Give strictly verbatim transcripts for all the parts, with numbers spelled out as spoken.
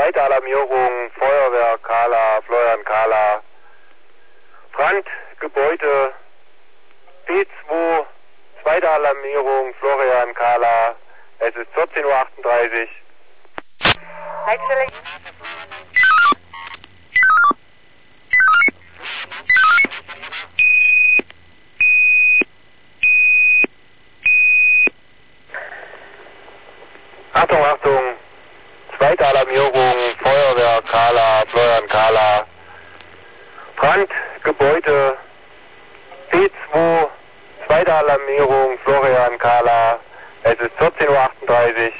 zweite Alarmierung, Feuerwehr, Kala, Florian Kala. Brand, Gebäude, P zwei, zweite Alarmierung, Florian Kala. Es ist vierzehn Uhr achtunddreißig. Leitstelle. Achtung, Achtung, zweite Alarmierung, Feuerwehr, Kala, Florian Kala. Brand, Gebäude, P zwei, zweite Alarmierung, Florian Kala. Es ist vierzehn Uhr achtunddreißig.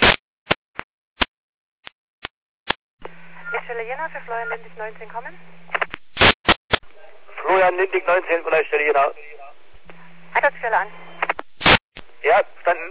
Leitstelle Jena für Florian Lindig neunzehn kommen. Florian Lindig neunzehn von der Stelle Jena. Einsatzstelle an. Ja, verstanden.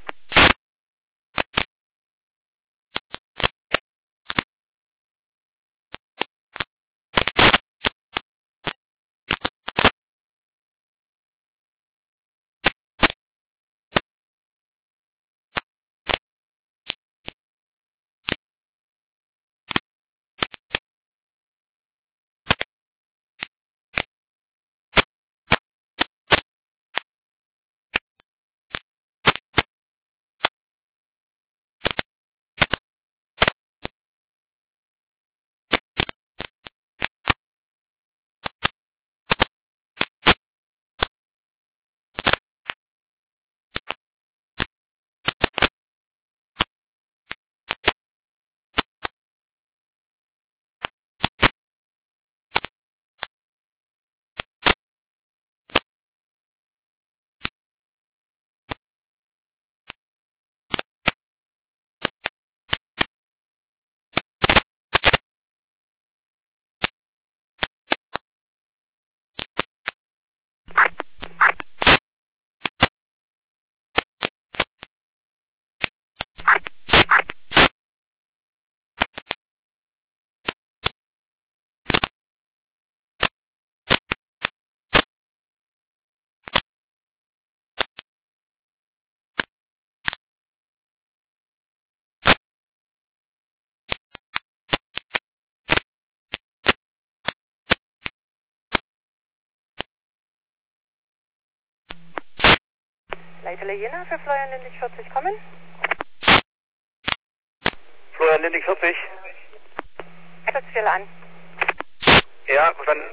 Leitstelle Jena für Florian Lindig vierzig kommen. Florian Lindig vierzig. Einsatzstelle an. Ja, verstanden.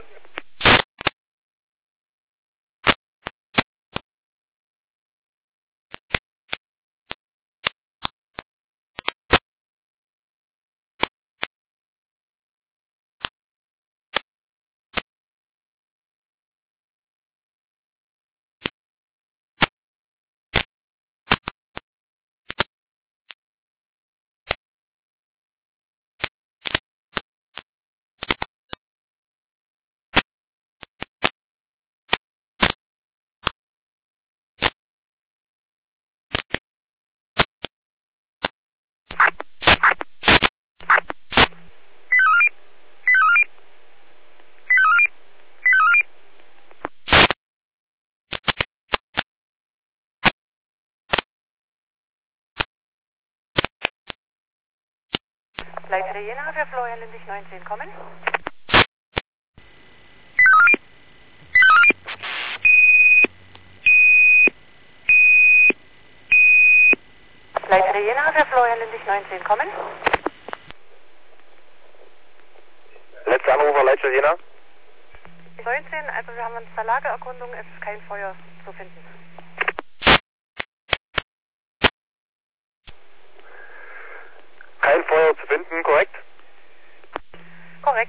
Leitstelle Jena für Florian Lindig neunzehn kommen. Leitstelle Jena für Florian Lindig neunzehn kommen. Letzter Anrufer, Leitstelle Jena. neunzehn, also wir haben uns der Lageerkundung, es ist kein Feuer zu finden. Kein Feuer zu finden, korrekt? Korrekt.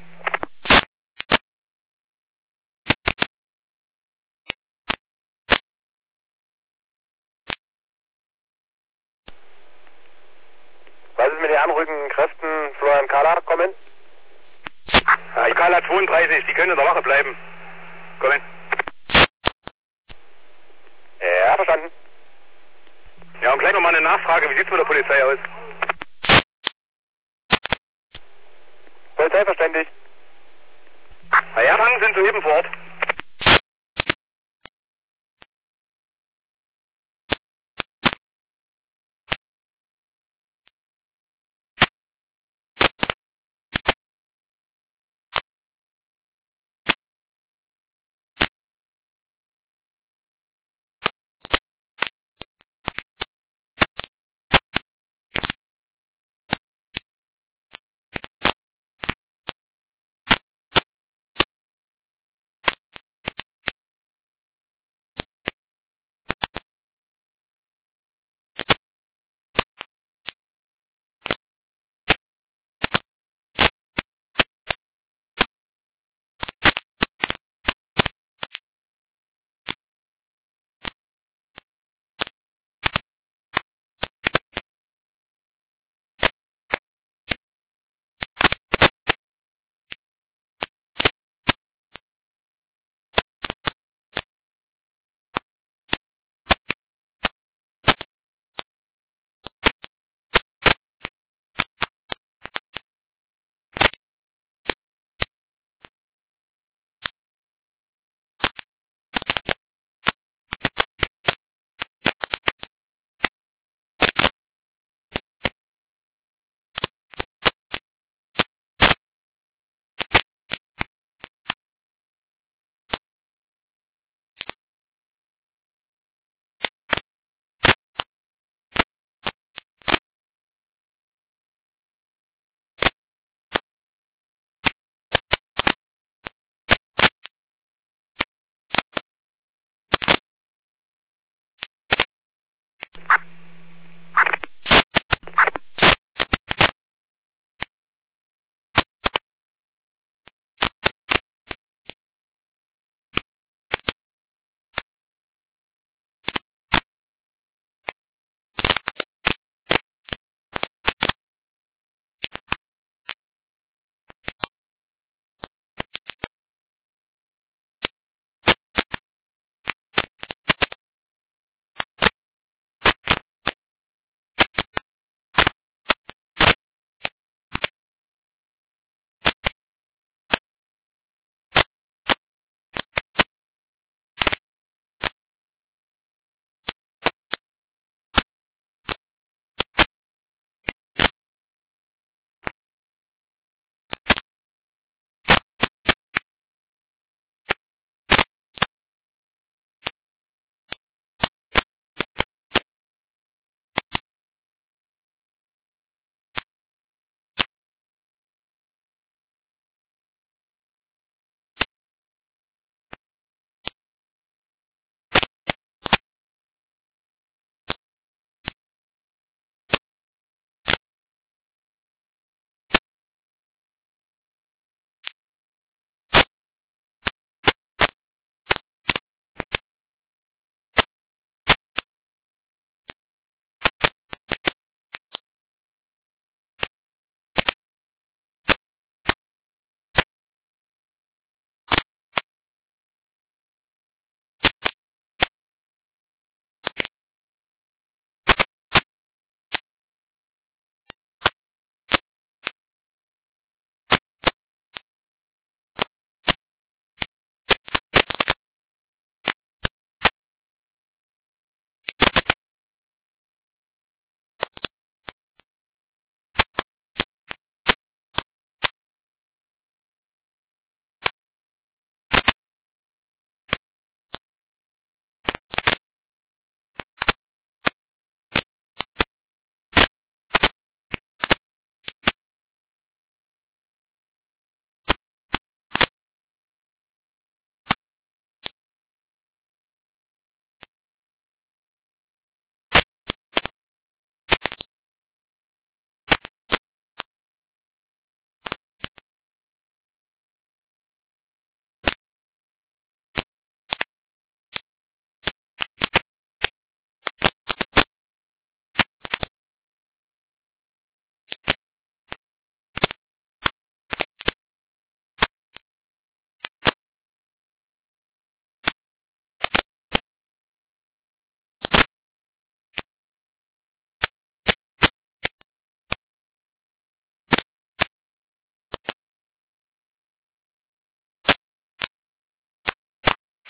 Was ist mit den anrückenden Kräften, Florian Kala, kommen? Ja, Kala zweiunddreißig, Sie können in der Wache bleiben. Kommen. Ja, verstanden. Ja, und gleich nochmal eine Nachfrage, wie sieht es mit der Polizei aus? Polizei verständigt. Na ja, Fangen sind soeben vor Ort.